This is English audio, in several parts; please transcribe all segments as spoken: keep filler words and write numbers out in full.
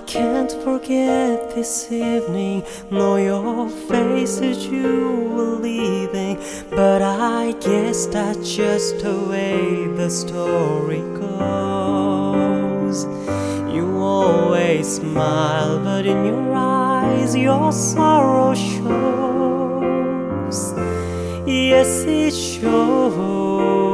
can't forget this evening. Know your face as you were leaving, but I guess that's just the way the story goes. You always smile, but in your eyes your sorrow shows. Yes, it shows.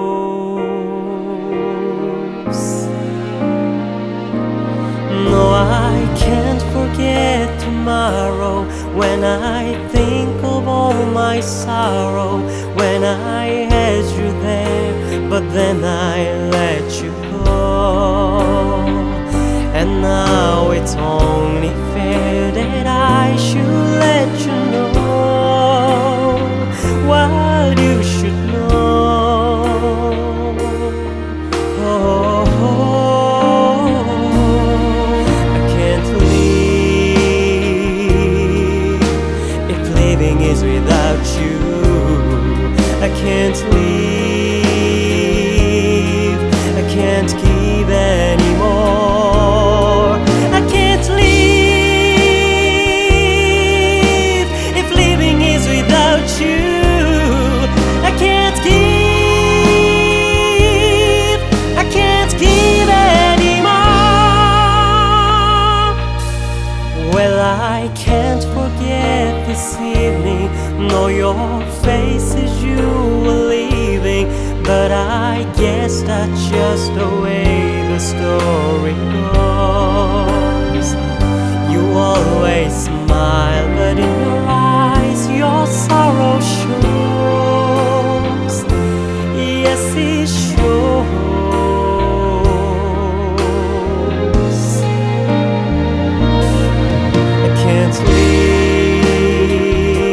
No, I can't forget tomorrow. When I think of all my sorrow, when I had you there, but then I let you go. And now it's only fair that I should let you know what you should know. Oh, is without you. I can't leave, I can't give anymore. I can't leave if living is without you. I can't give, I can't give anymore. Well, I can't forget this evening. Know your face as you were leaving, but I guess that's just the way the story goes. You always smile, but in your eyes your sorrow shows. Yes, it shows. I can't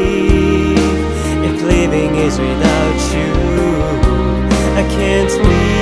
leave is without you. I can't leave.